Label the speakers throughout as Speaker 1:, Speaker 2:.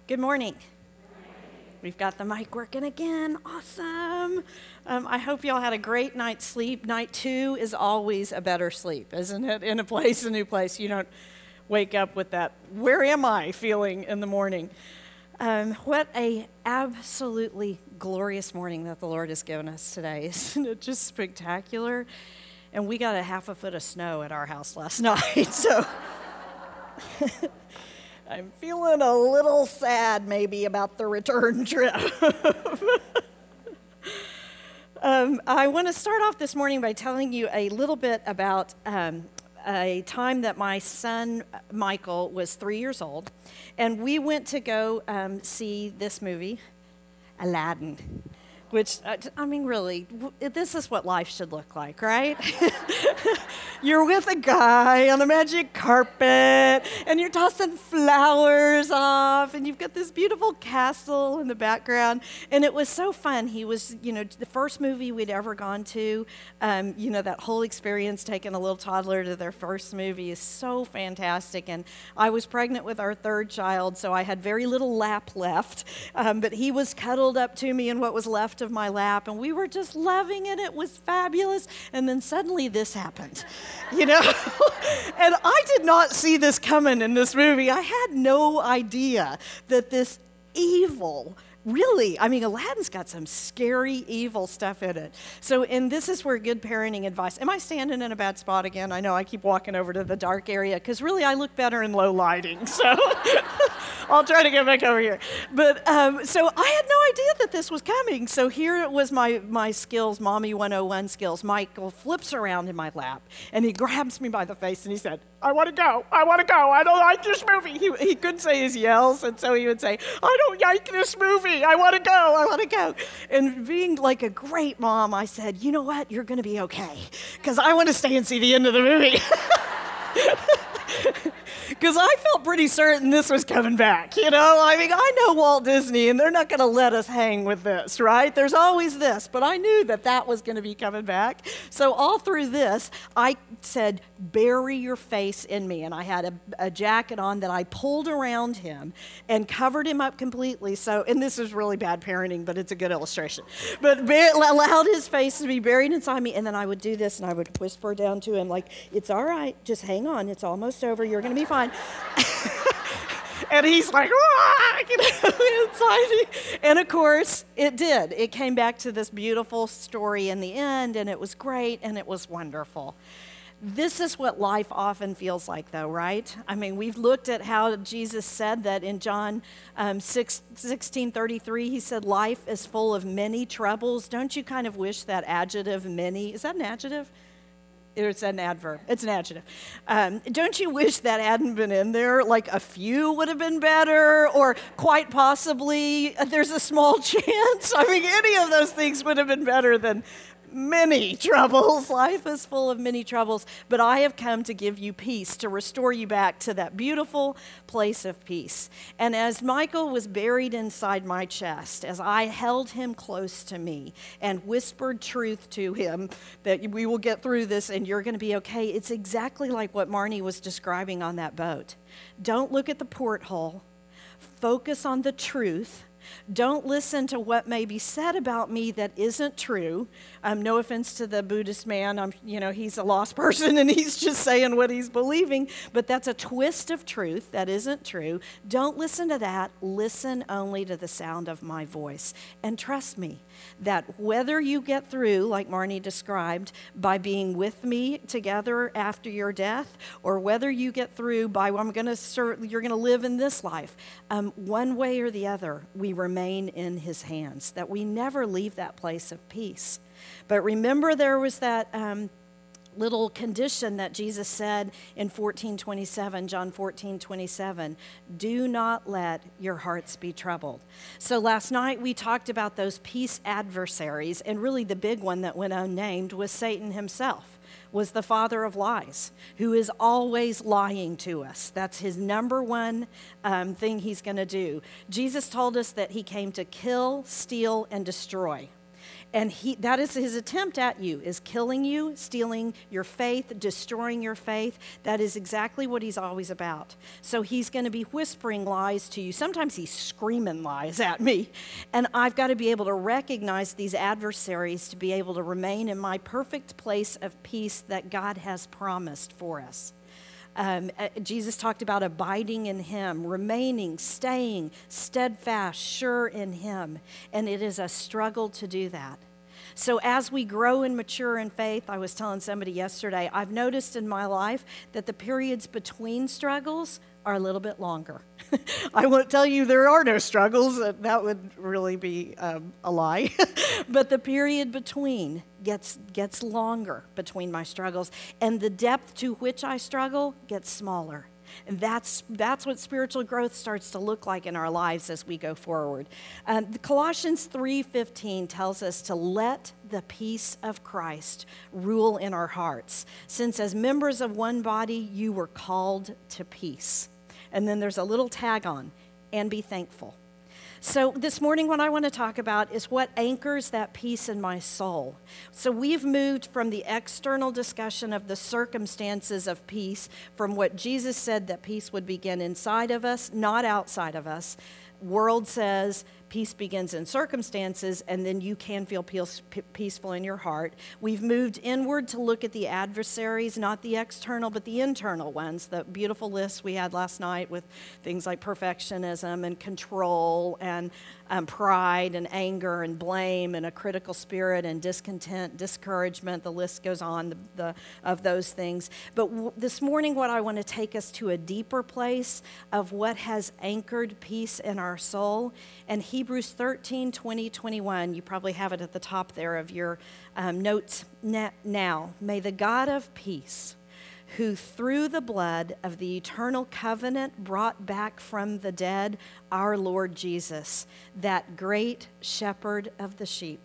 Speaker 1: Good morning. We've got the mic working again. Awesome. I hope y'all had a great night's sleep. Night 2 is always a better sleep, isn't it? In a new place. You don't wake up with that, where am I feeling in the morning. What a absolutely glorious morning that the Lord has given us today. Isn't it just spectacular? And we got a half a foot of snow at our house last night, so I'm feeling a little sad maybe about the return trip. I want to start off this morning by telling you a little bit about a time that my son Michael was 3 years old, and we went to go see this movie, Aladdin. Which, I mean, really, this is what life should look like, right? You're with a guy on a magic carpet, and you're tossing flowers off, and you've got this beautiful castle in the background, and it was so fun. He was, the first movie we'd ever gone to, that whole experience, taking a little toddler to their first movie is so fantastic, and I was pregnant with our third child, so I had very little lap left, but he was cuddled up to me in what was left of my lap, and we were just loving it. It was fabulous. And then suddenly this happened, and I did not see this coming in this movie. I had no idea that this evil, really, Aladdin's got some scary, evil stuff in it. And this is where good parenting advice. Am I standing in a bad spot again? I know I keep walking over to the dark area because really I look better in low lighting. So I'll try to get back over here. But so I had no idea that this was coming. So here it was my skills, Mommy 101 skills. Michael flips around in my lap and he grabs me by the face and he said, I want to go. I don't like this movie. He couldn't say his yells, and so he would say, I don't like this movie. I want to go. And being like a great mom, I said, you know what? You're going to be okay, because I want to stay and see the end of the movie. Because I felt pretty certain this was coming back, I know Walt Disney, and they're not going to let us hang with this, right? There's always this, but I knew that was going to be coming back. So all through this, I said, bury your face in me, and I had a jacket on that I pulled around him and covered him up completely. And this is really bad parenting, but it's a good illustration. But allowed his face to be buried inside me, and then I would do this, and I would whisper down to him, like, it's all right, just hang on, it's almost over, you're going to be fine. And he's like, inside. And of course, it did. It came back to this beautiful story in the end, and it was great, and it was wonderful. This is what life often feels like, though, right? We've looked at how Jesus said that in John 16:33, he said, life is full of many troubles. Don't you kind of wish that adjective, many, is that an adjective? It's an adverb. It's an adjective. Don't you wish that hadn't been in there? Like a few would have been better, or quite possibly there's a small chance. Any of those things would have been better than many troubles. Life is full of many troubles, but I have come to give you peace, to restore you back to that beautiful place of peace. And as Michael was buried inside my chest, as I held him close to me and whispered truth to him that we will get through this and you're going to be okay, it's exactly like what Marnie was describing on that boat. Don't look at the porthole. Focus on the truth. Don't listen to what may be said about me that isn't true. No offense to the Buddhist man. He's a lost person and he's just saying what he's believing, but that's a twist of truth that isn't true. Don't listen to that. Listen only to the sound of my voice. And trust me that whether you get through, like Marnie described, by being with me together after your death, or whether you get through by you're going to live in this life, one way or the other, we remain in his hands, that we never leave that place of peace. But remember, there was that little condition that Jesus said in 14:27, John 14:27, do not let your hearts be troubled. So last night we talked about those peace adversaries, and really the big one that went unnamed was Satan himself. Was the father of lies, who is always lying to us. That's his number one thing he's going to do. Jesus told us that he came to kill, steal, and destroy. And that is his attempt at you, is killing you, stealing your faith, destroying your faith. That is exactly what he's always about. So he's going to be whispering lies to you. Sometimes he's screaming lies at me. And I've got to be able to recognize these adversaries to be able to remain in my perfect place of peace that God has promised for us. Jesus talked about abiding in him, remaining, staying steadfast, sure in him. And it is a struggle to do that. So as we grow and mature in faith, I was telling somebody yesterday, I've noticed in my life that the periods between struggles are a little bit longer. I won't tell you there are no struggles. That would really be a lie. But the period between gets longer between my struggles, and the depth to which I struggle gets smaller. And that's what spiritual growth starts to look like in our lives as we go forward. Colossians 3:15 tells us to let the peace of Christ rule in our hearts, since as members of one body you were called to peace. And then there's a little tag on, and be thankful. So this morning what I want to talk about is what anchors that peace in my soul. So we've moved from the external discussion of the circumstances of peace, from what Jesus said that peace would begin inside of us, not outside of us. World says peace begins in circumstances, and then you can feel peaceful in your heart. We've moved inward to look at the adversaries, not the external, but the internal ones. The beautiful list we had last night with things like perfectionism and control and pride and anger and blame and a critical spirit and discontent, discouragement. The list goes on of those things. But this morning, what I want to take us to a deeper place of what has anchored peace in our soul. And Hebrews 13, 20, 21, you probably have it at the top there of your notes now. May the God of peace, who through the blood of the eternal covenant brought back from the dead our Lord Jesus, that great shepherd of the sheep,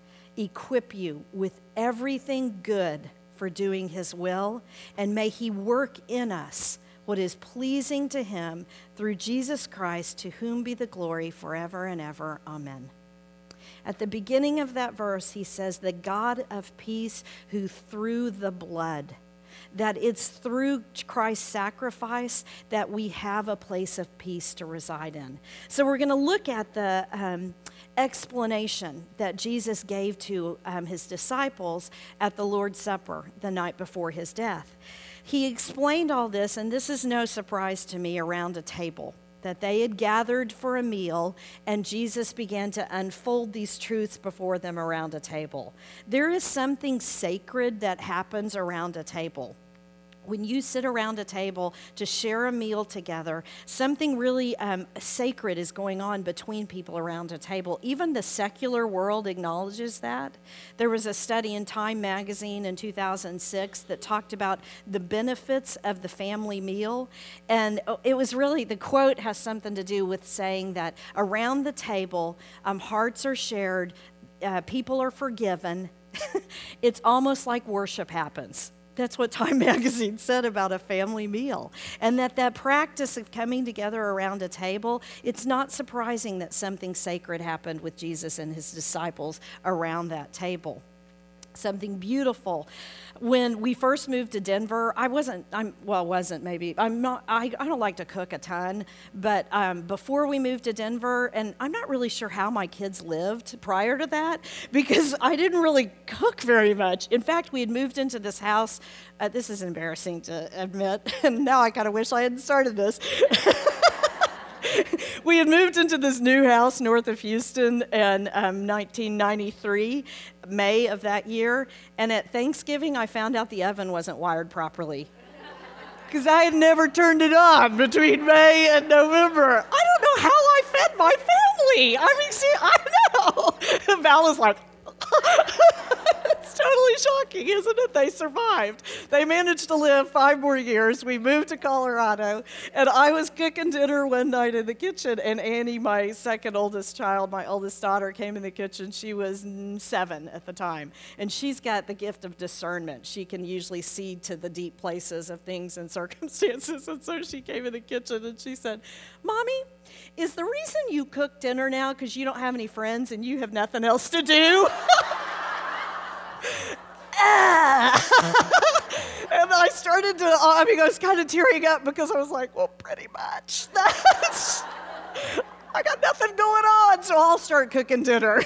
Speaker 1: equip you with everything good for doing his will, and may he work in us what is pleasing to him through Jesus Christ, to whom be the glory forever and ever. Amen. At the beginning of that verse, he says, the God of peace who through the blood, that it's through Christ's sacrifice that we have a place of peace to reside in. So we're going to look at the explanation that Jesus gave to his disciples at the Lord's Supper the night before his death. He explained all this, and this is no surprise to me, around a table, that they had gathered for a meal, and Jesus began to unfold these truths before them around a table. There is something sacred that happens around a table. When you sit around a table to share a meal together, something really sacred is going on between people around a table. Even the secular world acknowledges that. There was a study in Time magazine in 2006 that talked about the benefits of the family meal. And it was really, the quote has something to do with saying that around the table, hearts are shared, people are forgiven. It's almost like worship happens. That's what Time magazine said about a family meal. And that practice of coming together around a table, it's not surprising that something sacred happened with Jesus and his disciples around that table. Something beautiful. When we first moved to Denver, I don't like to cook a ton, but before we moved to Denver, and I'm not really sure how my kids lived prior to that, because I didn't really cook very much. In fact, we had moved into this house, this is embarrassing to admit, and now I kind of wish I hadn't started this. We had moved into this new house north of Houston in 1993, May of that year, and at Thanksgiving I found out the oven wasn't wired properly because I had never turned it on between May and November. I don't know how I fed my family. I mean, see, I know. Val was like, it's totally shocking, isn't it? They survived. They managed to live 5 more years. We moved to Colorado, and I was cooking dinner one night in the kitchen, and Annie, my second oldest child, my oldest daughter, came in the kitchen. She was 7 at the time, and she's got the gift of discernment. She can usually see to the deep places of things and circumstances, and so she came in the kitchen, and she said, Mommy, is the reason you cook dinner now because you don't have any friends and you have nothing else to do? And I started to, I was kind of tearing up because I was like, well, pretty much. I got nothing going on, so I'll start cooking dinner.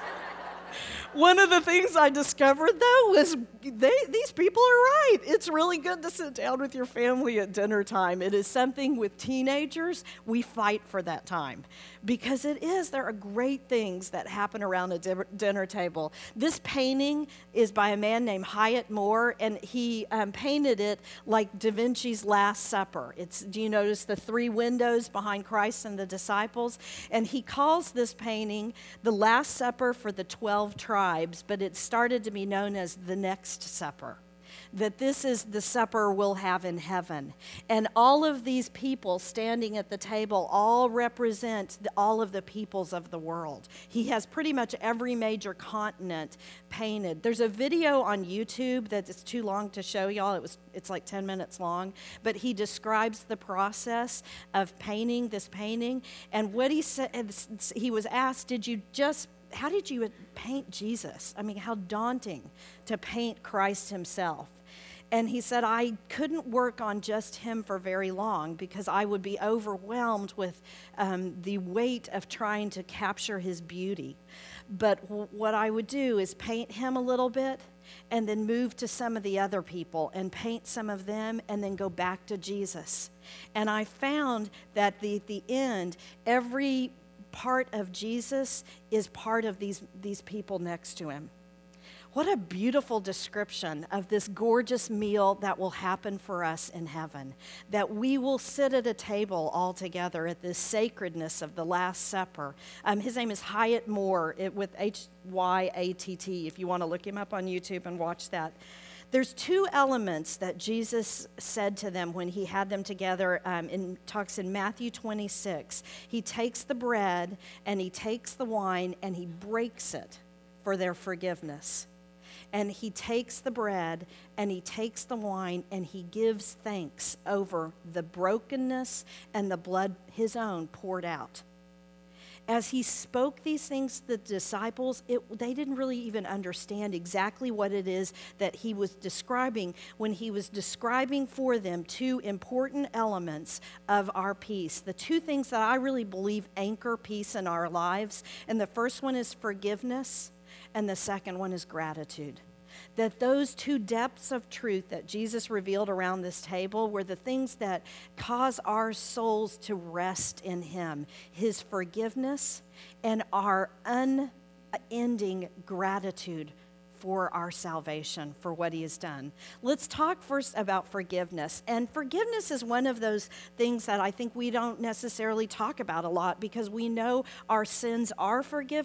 Speaker 1: One of the things I discovered, though, was these people are right. It's really good to sit down with your family at dinner time. It is something with teenagers, we fight for that time. Because there are great things that happen around a dinner table. This painting is by a man named Hyatt Moore, and he painted it like Da Vinci's Last Supper. Do you notice the 3 windows behind Christ and the disciples? And he calls this painting the Last Supper for the 12 tribes, but it started to be known as the Next Supper. That this is the supper we'll have in heaven. And all of these people standing at the table all represent all of the peoples of the world. He has pretty much every major continent painted. There's a video on YouTube that is too long to show y'all. It's like 10 minutes long. But he describes the process of painting this painting. And what he said, he was asked, how did you paint Jesus? I mean, how daunting to paint Christ himself. And he said, I couldn't work on just him for very long because I would be overwhelmed with the weight of trying to capture his beauty. But what I would do is paint him a little bit and then move to some of the other people and paint some of them and then go back to Jesus. And I found that at the end, every part of Jesus is part of these people next to him. What a beautiful description of this gorgeous meal that will happen for us in heaven. That we will sit at a table all together at this sacredness of the Last Supper. His name is Hyatt Moore, with Hyatt, if you want to look him up on YouTube and watch that. There's 2 elements that Jesus said to them when he had them together. Talks in Matthew 26. He takes the bread and he takes the wine and he breaks it for their forgiveness. And he takes the bread and he takes the wine and he gives thanks over the brokenness and the blood, his own, poured out. As he spoke these things to the disciples, they didn't really even understand exactly what it is that he was describing when he was describing for them 2 important elements of our peace. The 2 things that I really believe anchor peace in our lives. And the first one is forgiveness, and the second one is gratitude. That those 2 depths of truth that Jesus revealed around this table were the things that cause our souls to rest in him. His forgiveness and our unending gratitude for our salvation, for what he has done. Let's talk first about forgiveness. And forgiveness is one of those things that I think we don't necessarily talk about a lot because we know our sins are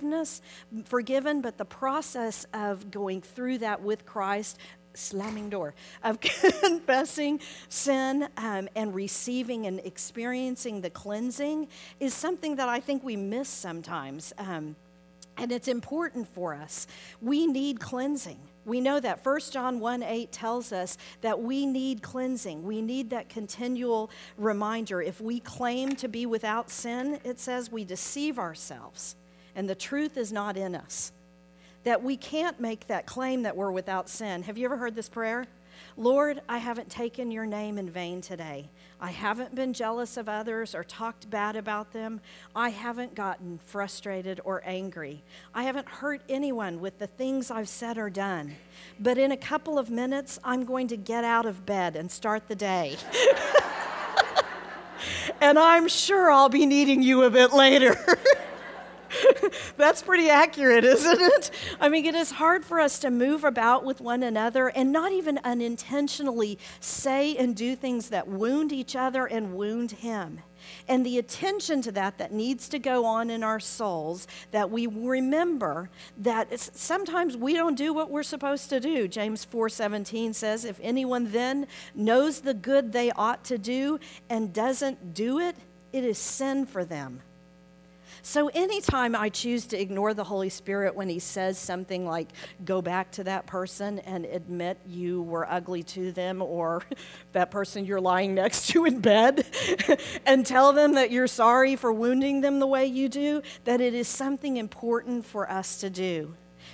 Speaker 1: forgiven, but the process of going through that with Christ, slamming door, of confessing sin and receiving and experiencing the cleansing is something that I think we miss sometimes. And it's important for us. We need cleansing. We know that 1 John 1:8 tells us that we need cleansing. We need that continual reminder. If we claim to be without sin, it says we deceive ourselves, and the truth is not in us. That we can't make that claim that we're without sin. Have you ever heard this prayer? Lord, I haven't taken your name in vain today. I haven't been jealous of others or talked bad about them. I haven't gotten frustrated or angry. I haven't hurt anyone with the things I've said or done. But in a couple of minutes, I'm going to get out of bed and start the day. And I'm sure I'll be needing you a bit later. That's pretty accurate, isn't it? I mean, it is hard for us to move about with one another and not even unintentionally say and do things that wound each other and wound him. And the attention to that needs to go on in our souls, that we remember that sometimes we don't do what we're supposed to do. James 4:17 says, if anyone then knows the good they ought to do and doesn't do it, it is sin for them. So anytime I choose to ignore the Holy Spirit when he says something like, go back to that person and admit you were ugly to them, or that person you're lying next to in bed, and tell them that you're sorry for wounding them the way you do, that it is something important for us to do.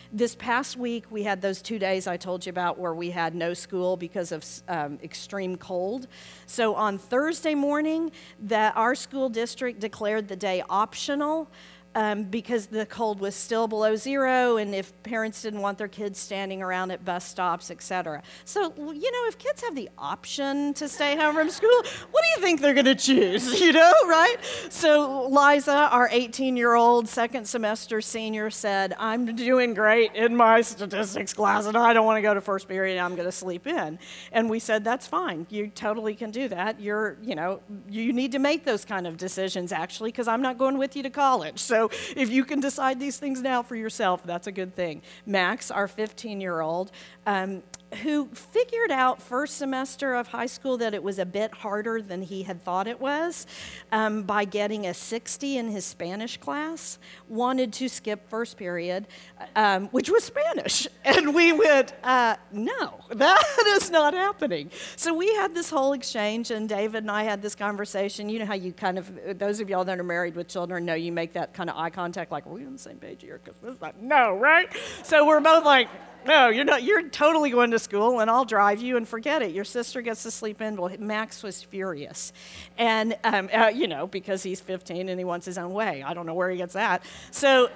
Speaker 1: This past week, we had those 2 days I told you about where we had no school because of extreme cold. So on Thursday morning, our school district declared the day optional because the cold was still below zero, and if parents didn't want their kids standing around at bus stops, etc. So, if kids have the option to stay home from school, what do you think they're going to choose, right? So Liza, our 18-year-old second semester senior, said, I'm doing great in my statistics class, and I don't want to go to first period, and I'm going to sleep in. And we said, that's fine. You totally can do that. You need to make those kind of decisions, actually, because I'm not going with you to college. So if you can decide these things now for yourself, that's a good thing. Max, our 15-year-old, who figured out first semester of high school that it was a bit harder than he had thought it was by getting a 60 in his Spanish class, wanted to skip first period, which was Spanish. And we went, no, that is not happening. So we had this whole exchange, and David and I had this conversation. You know how you those of y'all that are married with children know you make that kind of eye contact, like, are we on the same page here? Because no, right? So we're both like, no, you're not. You're totally going to school, and I'll drive you, and forget it. Your sister gets to sleep in. Well, Max was furious, and because he's 15 and he wants his own way. I don't know where he gets that. So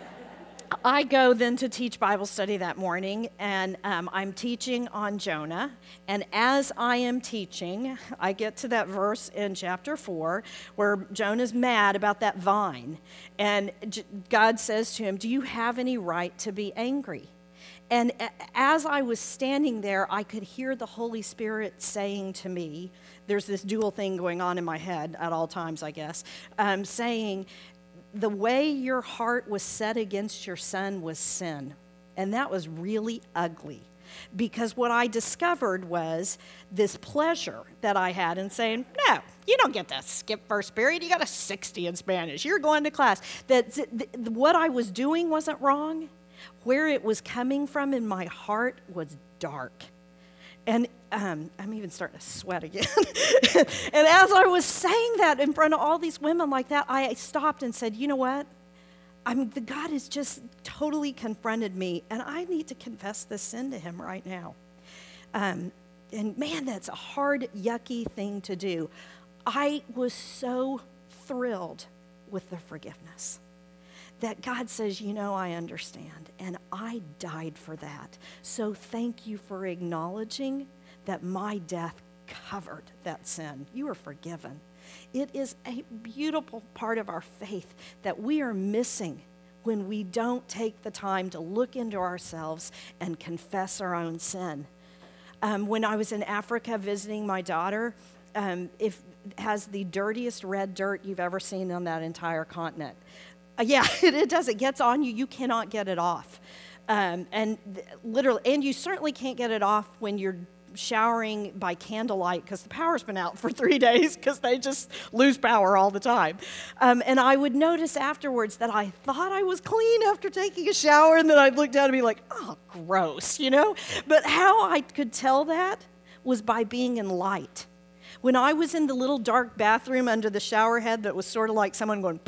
Speaker 1: I go then to teach Bible study that morning, and I'm teaching on Jonah. And as I am teaching, I get to that verse in chapter 4 where Jonah's mad about that vine, and God says to him, "Do you have any right to be angry?" And as I was standing there, I could hear the Holy Spirit saying to me, there's this dual thing going on in my head at all times, I guess, saying, the way your heart was set against your son was sin. And that was really ugly. Because what I discovered was this pleasure that I had in saying, no, you don't get to skip first period. You got a 60 in Spanish. You're going to class. That what I was doing wasn't wrong. Where it was coming from in my heart was dark. And I'm even starting to sweat again. And as I was saying that in front of all these women like that, I stopped and said, you know what? God has just totally confronted me, and I need to confess this sin to him right now. And man, that's a hard, yucky thing to do. I was so thrilled with the forgiveness. That God says, I understand, and I died for that. So thank you for acknowledging that my death covered that sin. You are forgiven. It is a beautiful part of our faith that we are missing when we don't take the time to look into ourselves and confess our own sin. When I was in Africa visiting my daughter, it has the dirtiest red dirt you've ever seen on that entire continent. It does. It gets on you. You cannot get it off. Literally, and you certainly can't get it off when you're showering by candlelight because the power's been out for 3 days because they just lose power all the time. And I would notice afterwards that I thought I was clean after taking a shower, and then I'd look down and be like, oh, gross, But how I could tell that was by being in light. When I was in the little dark bathroom under the shower head that was sort of like someone going,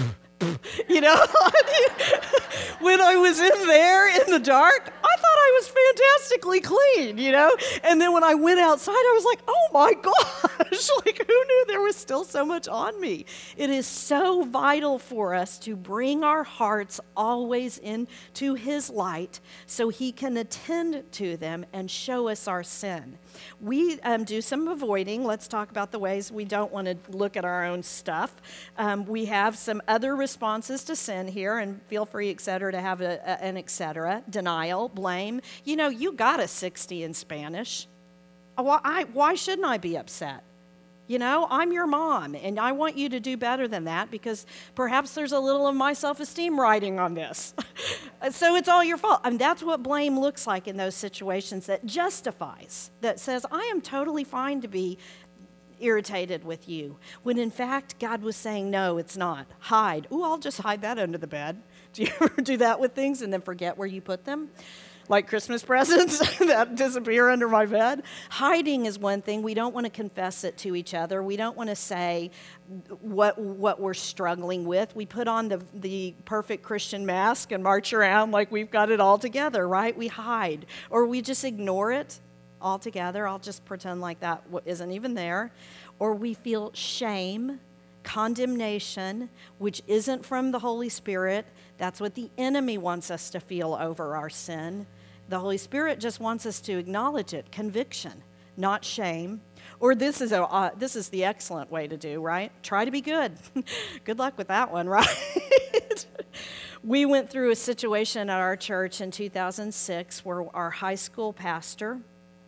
Speaker 1: when I was in there in the dark, I thought I was fantastically clean, And then when I went outside, I was like, oh my gosh, who knew there was still so much on me? It is so vital for us to bring our hearts always into his light so he can attend to them and show us our sin. We do some avoiding. Let's talk about the ways we don't want to look at our own stuff. We have some other responses to sin here, and feel free, et cetera, to have an et cetera. Denial, blame. You got a 60 in Spanish. Why shouldn't I be upset? I'm your mom, and I want you to do better than that because perhaps there's a little of my self-esteem riding on this. So it's all your fault. And that's what blame looks like in those situations, that justifies, that says, I am totally fine to be irritated with you, when in fact God was saying, no, it's not. Hide. Ooh, I'll just hide that under the bed. Do you ever do that with things and then forget where you put them? like Christmas presents that disappear under my bed. Hiding is one thing. We don't want to confess it to each other. We don't want to say what we're struggling with. We put on the perfect Christian mask and march around like we've got it all together, right? We hide, or we just ignore it altogether. I'll just pretend like that isn't even there. Or we feel shame, condemnation, which isn't from the Holy Spirit. That's what the enemy wants us to feel over our sin. The Holy Spirit just wants us to acknowledge it, conviction, not shame. Or this is the excellent way to do, right? Try to be good. Good luck with that one, right? We went through a situation at our church in 2006 where our high school pastor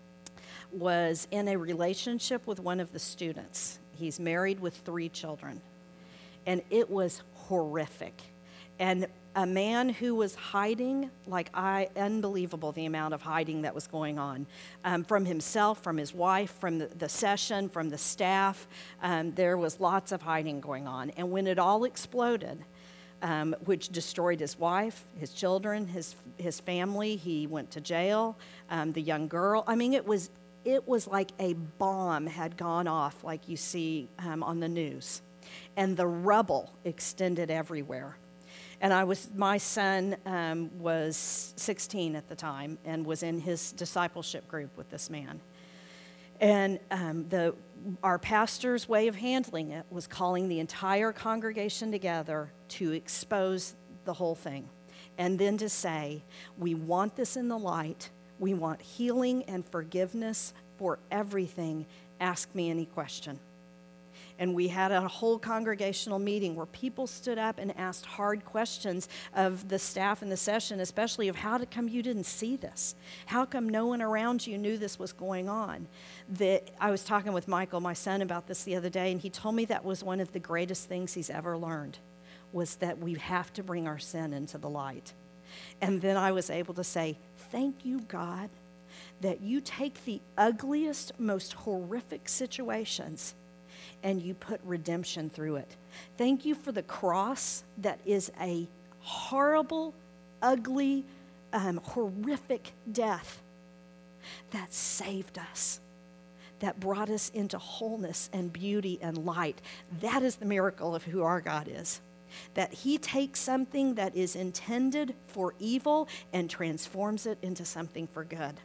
Speaker 1: was in a relationship with one of the students. He's married with 3 children. And it was horrific. And a man who was hiding, unbelievable the amount of hiding that was going on from himself, from his wife, from the session, from the staff. There was lots of hiding going on. And when it all exploded, which destroyed his wife, his children, his family, he went to jail, the young girl. I mean, it was like a bomb had gone off, like you see on the news. And the rubble extended everywhere. And my son was 16 at the time and was in his discipleship group with this man. And our pastor's way of handling it was calling the entire congregation together to expose the whole thing. And then to say, we want this in the light. We want healing and forgiveness for everything. Ask me any question. And we had a whole congregational meeting where people stood up and asked hard questions of the staff in the session, especially of how come you didn't see this? How come no one around you knew this was going on? I was talking with Michael, my son, about this the other day, and he told me that was one of the greatest things he's ever learned, was that we have to bring our sin into the light. And then I was able to say, thank you, God, that you take the ugliest, most horrific situations and you put redemption through it. Thank you for the cross that is a horrible, ugly, horrific death that saved us, that brought us into wholeness and beauty and light. That is the miracle of who our God is. That he takes something that is intended for evil and transforms it into something for good.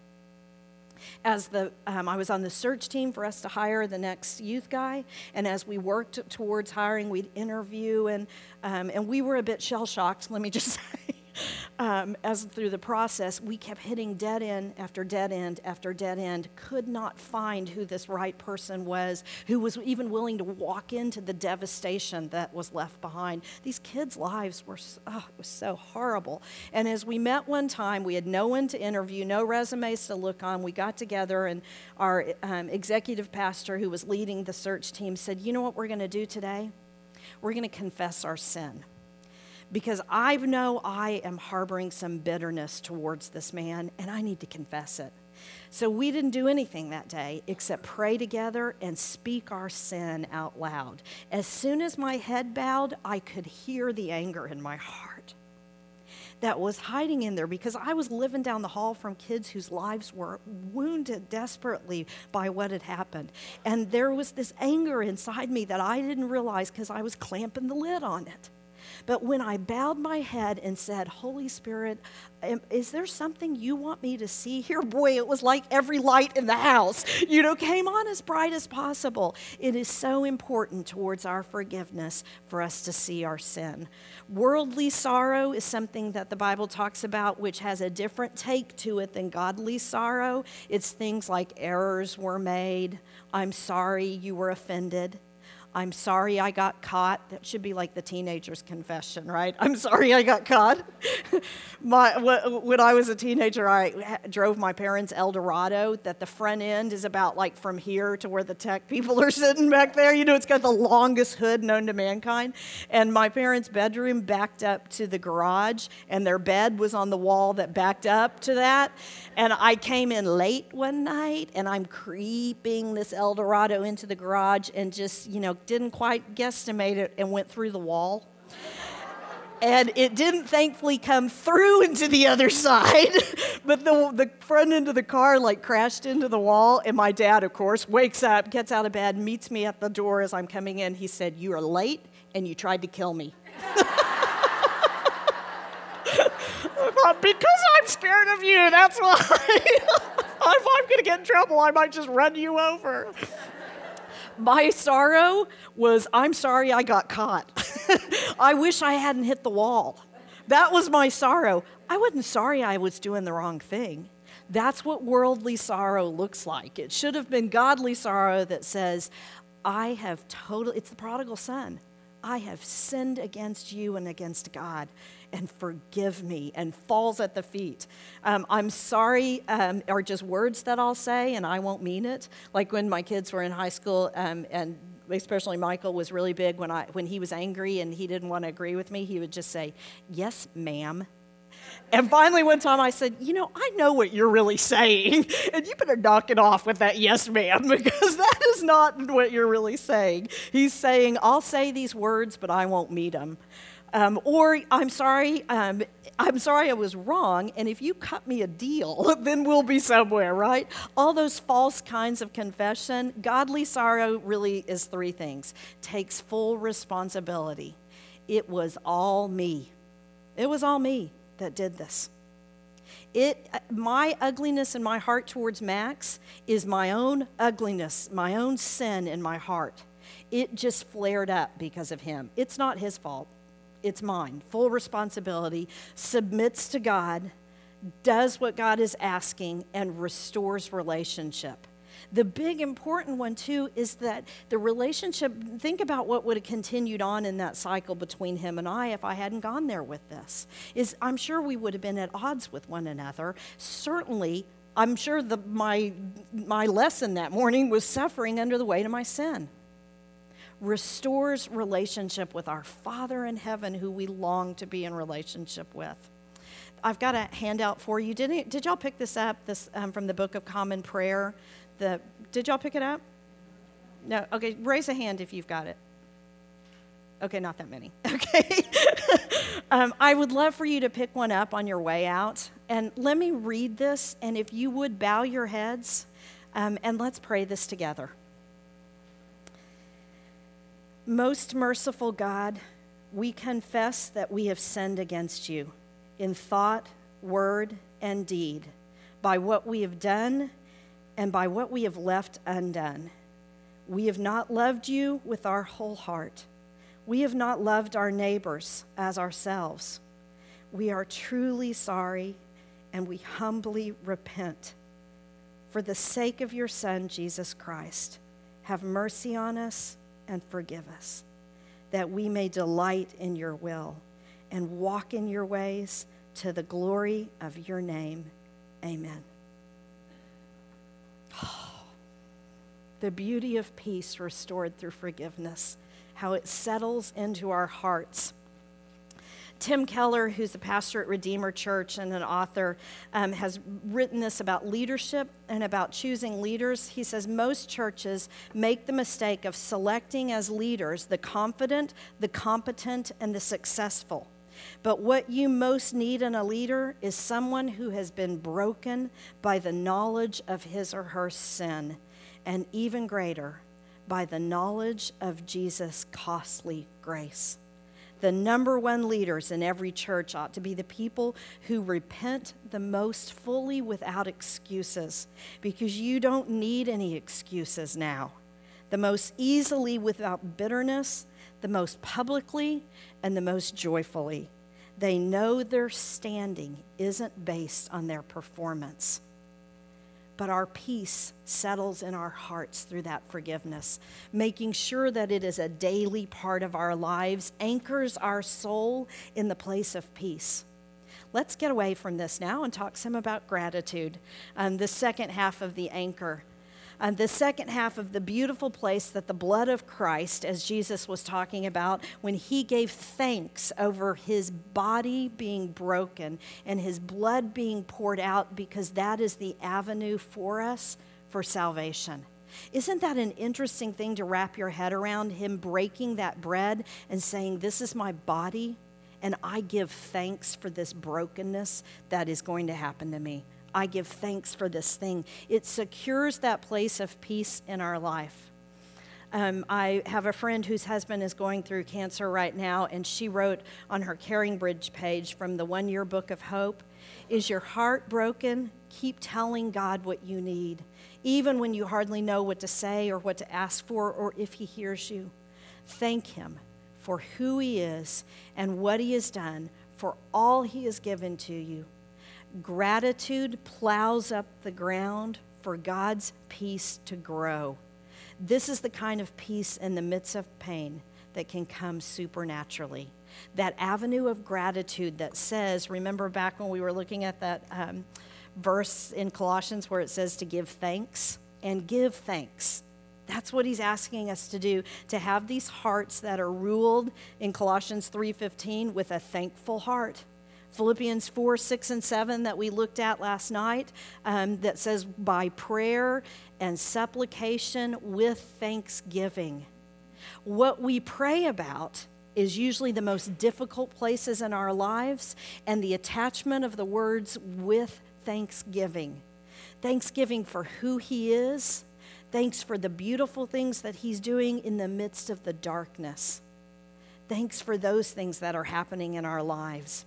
Speaker 1: As I was on the search team for us to hire the next youth guy, and as we worked towards hiring, we'd interview, and we were a bit shell-shocked, let me just say. As through the process, we kept hitting dead end after dead end after dead end, could not find who this right person was, who was even willing to walk into the devastation that was left behind. These kids' lives were, it was so horrible. And as we met one time, we had no one to interview, no resumes to look on. We got together, and our executive pastor, who was leading the search team, said, you know what we're going to do today? We're going to confess our sin. Because I know I am harboring some bitterness towards this man, and I need to confess it. So we didn't do anything that day except pray together and speak our sin out loud. As soon as my head bowed, I could hear the anger in my heart that was hiding in there, because I was living down the hall from kids whose lives were wounded desperately by what had happened. And there was this anger inside me that I didn't realize because I was clamping the lid on it. But when I bowed my head and said, Holy Spirit, is there something you want me to see here? Boy, it was like every light in the house, came on as bright as possible. It is so important towards our forgiveness for us to see our sin. Worldly sorrow is something that the Bible talks about, which has a different take to it than godly sorrow. It's things like errors were made. I'm sorry you were offended. I'm sorry I got caught. That should be like the teenager's confession, right? I'm sorry I got caught. When I was a teenager, I drove my parents' Eldorado, that the front end is about like from here to where the tech people are sitting back there. It's got the longest hood known to mankind. And my parents' bedroom backed up to the garage, and their bed was on the wall that backed up to that. And I came in late one night, and I'm creeping this Eldorado into the garage and just, didn't quite guesstimate it and went through the wall. And it didn't thankfully come through into the other side, but the front end of the car like crashed into the wall. And my dad, of course, wakes up, gets out of bed, meets me at the door as I'm coming in. He said, "You are late and you tried to kill me." I thought, because I'm scared of you, that's why. If I'm going to get in trouble, I might just run you over. My sorrow was, I'm sorry I got caught. I wish I hadn't hit the wall. That was my sorrow. I wasn't sorry I was doing the wrong thing. That's what worldly sorrow looks like. It should have been godly sorrow that says, it's the prodigal son. I have sinned against you and against God, and forgive me, and falls at the feet. I'm sorry are just words that I'll say, and I won't mean it. Like when my kids were in high school, and especially Michael was really big when he was angry and he didn't want to agree with me, he would just say, "Yes, ma'am." And finally one time I said, I know what you're really saying, and you better knock it off with that "yes, ma'am," because that is not what you're really saying. He's saying, I'll say these words, but I won't meet them. Or, I'm sorry I was wrong, and if you cut me a deal, then we'll be somewhere, right? All those false kinds of confession. Godly sorrow really is three things. Takes full responsibility. It was all me. It was all me that did this. My ugliness in my heart towards Max is my own ugliness, my own sin in my heart. It just flared up because of him. It's not his fault. It's mine. Full responsibility, submits to God, does what God is asking, and restores relationship. The big important one, too, is that the relationship, think about what would have continued on in that cycle between him and I if I hadn't gone there with this. I'm sure we would have been at odds with one another. Certainly, I'm sure my lesson that morning was suffering under the weight of my sin. Restores relationship with our Father in heaven who we long to be in relationship with. I've got a handout for you. Did y'all pick this up, from the Book of Common Prayer? Did y'all pick it up? No? Okay, raise a hand if you've got it. Okay, not that many. Okay. I would love for you to pick one up on your way out. And let me read this, and if you would bow your heads, and let's pray this together. Most merciful God, we confess that we have sinned against you in thought, word, and deed, by what we have done and by what we have left undone. We have not loved you with our whole heart. We have not loved our neighbors as ourselves. We are truly sorry, and we humbly repent. For the sake of your Son, Jesus Christ, have mercy on us and forgive us, that we may delight in your will and walk in your ways to the glory of your name. Amen. The beauty of peace restored through forgiveness, how it settles into our hearts. Tim Keller, who's a pastor at Redeemer Church and an author, has written this about leadership and about choosing leaders. He says most churches make the mistake of selecting as leaders the confident, the competent, and the successful. But what you most need in a leader is someone who has been broken by the knowledge of his or her sin, and even greater, by the knowledge of Jesus' costly grace. The number one leaders in every church ought to be the people who repent the most fully without excuses, because you don't need any excuses now. The most easily without bitterness, the most publicly, and the most joyfully. They know their standing isn't based on their performance. But our peace settles in our hearts through that forgiveness, making sure that it is a daily part of our lives, anchors our soul in the place of peace. Let's get away from this now and talk some about gratitude, the second half of the anchor. The second half of the beautiful place that the blood of Christ, as Jesus was talking about, when he gave thanks over his body being broken and his blood being poured out, because that is the avenue for us for salvation. Isn't that an interesting thing to wrap your head around, him breaking that bread and saying, this is my body, and I give thanks for this brokenness that is going to happen to me. I give thanks for this thing. It secures that place of peace in our life. I have a friend whose husband is going through cancer right now, and she wrote on her Caring Bridge page from the 1 Year Book of Hope, "Is your heart broken? Keep telling God what you need, even when you hardly know what to say or what to ask for or if he hears you. Thank him for who he is and what he has done, for all he has given to you. Gratitude plows up the ground for God's peace to grow. This is the kind of peace in the midst of pain that can come supernaturally." That avenue of gratitude that says, remember back when we were looking at that verse in Colossians where it says to give thanks and give thanks. That's what he's asking us to do, to have these hearts that are ruled in Colossians 3:15 with a thankful heart. Philippians 4, 6, and 7 that we looked at last night that says by prayer and supplication with thanksgiving. What we pray about is usually the most difficult places in our lives, and the attachment of the words with thanksgiving. Thanksgiving for who he is. Thanks for the beautiful things that he's doing in the midst of the darkness. Thanks for those things that are happening in our lives.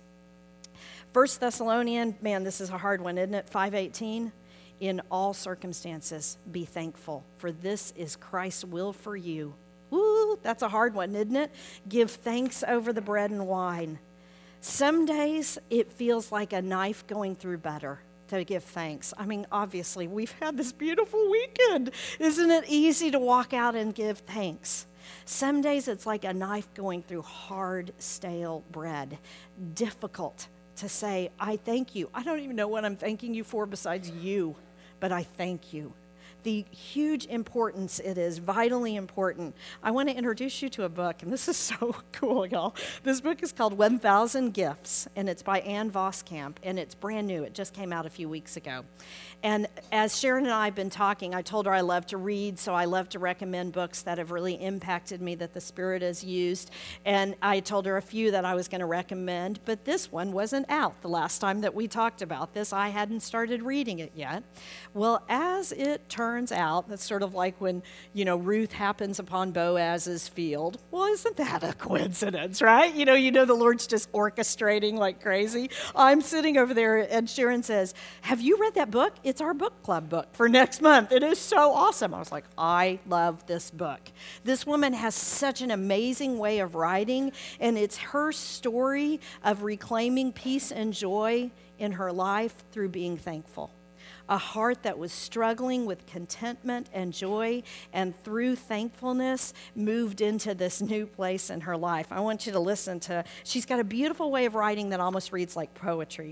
Speaker 1: 1 Thessalonians, man, this is a hard one, isn't it? 5:18, "In all circumstances, be thankful, for this is Christ's will for you." Woo, that's a hard one, isn't it? Give thanks over the bread and wine. Some days it feels like a knife going through butter to give thanks. I mean, obviously, we've had this beautiful weekend. Isn't it easy to walk out and give thanks? Some days it's like a knife going through hard, stale bread. Difficult to say, I thank you. I don't even know what I'm thanking you for besides you, but I thank you. The huge importance it is, vitally important. I want to introduce you to a book, and this is so cool, y'all. This book is called 1,000 Gifts, and it's by Ann Voskamp, and it's brand new. It just came out a few weeks ago. And as Sharon and I have been talking, I told her I love to read, so I love to recommend books that have really impacted me, that the Spirit has used. And I told her a few that I was going to recommend, but this one wasn't out the last time that we talked about this. I hadn't started reading it yet. Well, as it turns out, that's sort of like when, Ruth happens upon Boaz's field. Well, isn't that a coincidence, right? You know the Lord's just orchestrating like crazy. I'm sitting over there, and Sharon says, "Have you read that book? It's our book club book for next month. It is so awesome." I was like, I love this book. This woman has such an amazing way of writing, and it's her story of reclaiming peace and joy in her life through being thankful. A heart that was struggling with contentment and joy, and through thankfulness moved into this new place in her life. I want you to listen to, she's got a beautiful way of writing that almost reads like poetry.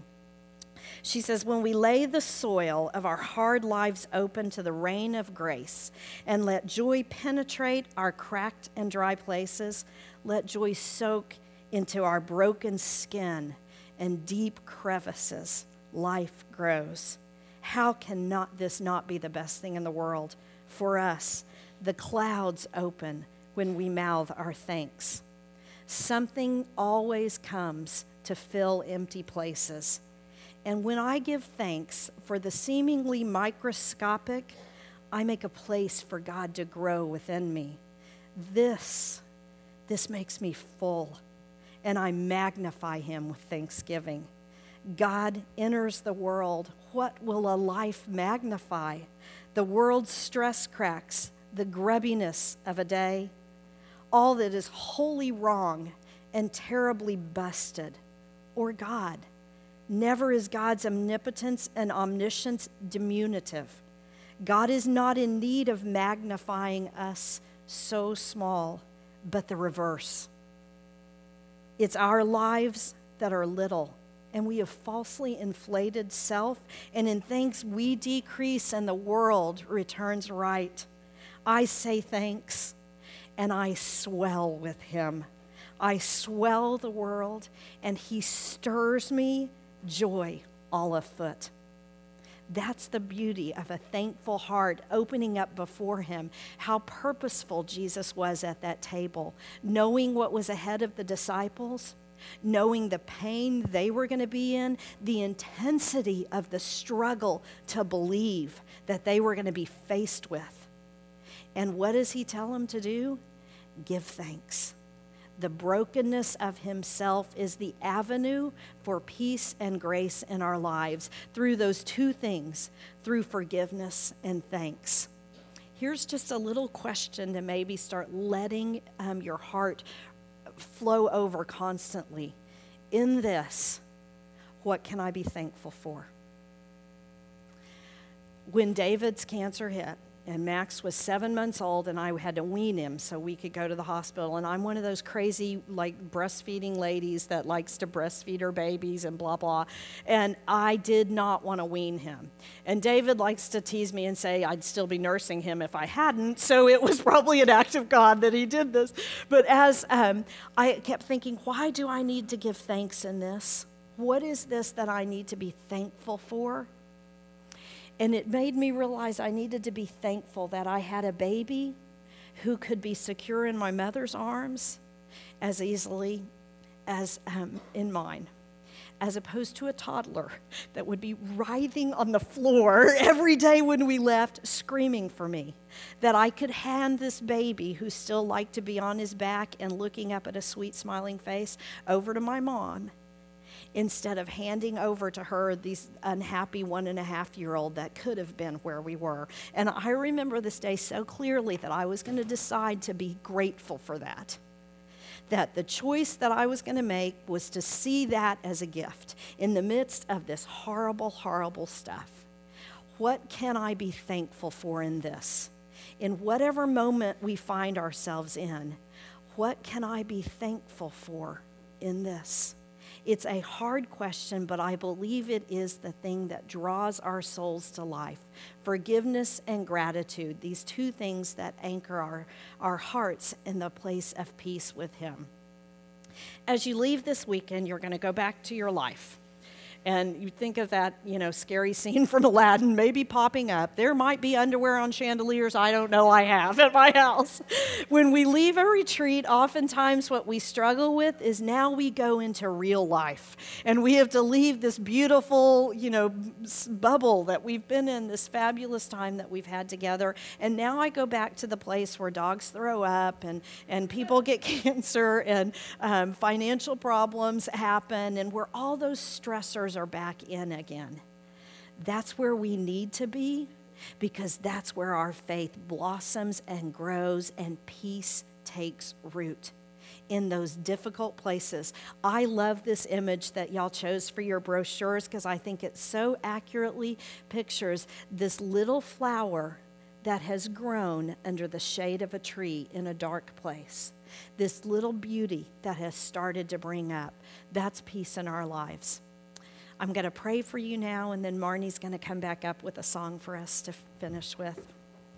Speaker 1: She says, "When we lay the soil of our hard lives open to the rain of grace and let joy penetrate our cracked and dry places, let joy soak into our broken skin and deep crevices, life grows. How can this not be the best thing in the world? For us, the clouds open when we mouth our thanks. Something always comes to fill empty places. And when I give thanks for the seemingly microscopic, I make a place for God to grow within me. This makes me full, and I magnify him with thanksgiving. God enters the world. What will a life magnify? The world's stress cracks, the grubbiness of a day, all that is wholly wrong and terribly busted, or God. Never is God's omnipotence and omniscience diminutive. God is not in need of magnifying us so small, but the reverse. It's our lives that are little, and we have falsely inflated self, and in thanks we decrease and the world returns right. I say thanks, and I swell with him. I swell the world, and he stirs me joy all afoot. That's the beauty of a thankful heart opening up before him. How purposeful Jesus was at that table, knowing what was ahead of the disciples. knowing the pain they were going to be in, the intensity of the struggle to believe that they were going to be faced with. And what does he tell them to do? Give thanks. The brokenness of himself is the avenue for peace and grace in our lives through those two things, through forgiveness and thanks. Here's just a little question to maybe start letting your heart flow over constantly. In this, what can I be thankful for? When David's cancer hit, and Max was 7 months old, and I had to wean him so we could go to the hospital. And I'm one of those crazy, breastfeeding ladies that likes to breastfeed her babies and blah, blah. And I did not want to wean him. And David likes to tease me and say I'd still be nursing him if I hadn't, so it was probably an act of God that he did this. But as I kept thinking, why do I need to give thanks in this? What is this that I need to be thankful for? And it made me realize I needed to be thankful that I had a baby who could be secure in my mother's arms as easily as in mine, as opposed to a toddler that would be writhing on the floor every day when we left, screaming for me. That I could hand this baby, who still liked to be on his back and looking up at a sweet smiling face, over to my mom, instead of handing over to her these unhappy 1.5-year-old that could have been where we were. And I remember this day so clearly that I was going to decide to be grateful for that. That the choice that I was going to make was to see that as a gift in the midst of this horrible, horrible stuff. What can I be thankful for in this? In whatever moment we find ourselves in, what can I be thankful for in this? It's a hard question, but I believe it is the thing that draws our souls to life. Forgiveness and gratitude, these two things that anchor our hearts in the place of peace with Him. As you leave this weekend, you're going to go back to your life. And you think of that, scary scene from Aladdin maybe popping up. There might be underwear on chandeliers. I don't know. I have at my house. When we leave a retreat, oftentimes what we struggle with is now we go into real life. And we have to leave this beautiful, bubble that we've been in, this fabulous time that we've had together. And now I go back to the place where dogs throw up and people get cancer and financial problems happen and where all those stressors are back in again. That's where we need to be, because that's where our faith blossoms and grows and peace takes root in those difficult places. I love this image that y'all chose for your brochures because I think it so accurately pictures this little flower that has grown under the shade of a tree in a dark place. This little beauty that has started to bring up. That's peace in our lives. I'm going to pray for you now, and then Marnie's going to come back up with a song for us to finish with.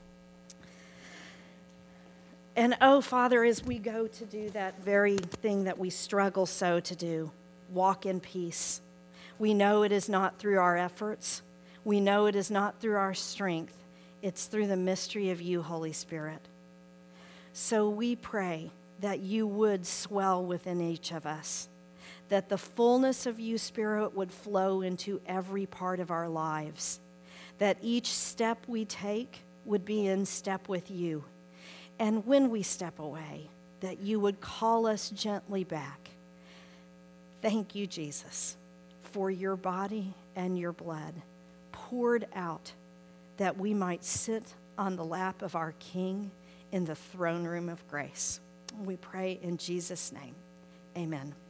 Speaker 1: And oh, Father, as we go to do that very thing that we struggle so to do, walk in peace. We know it is not through our efforts. We know it is not through our strength. It's through the mystery of you, Holy Spirit. So we pray that you would swell within each of us, that the fullness of you, Spirit, would flow into every part of our lives, that each step we take would be in step with you. And when we step away, that you would call us gently back. Thank you, Jesus, for your body and your blood poured out that we might sit on the lap of our King in the throne room of grace. We pray in Jesus' name. Amen.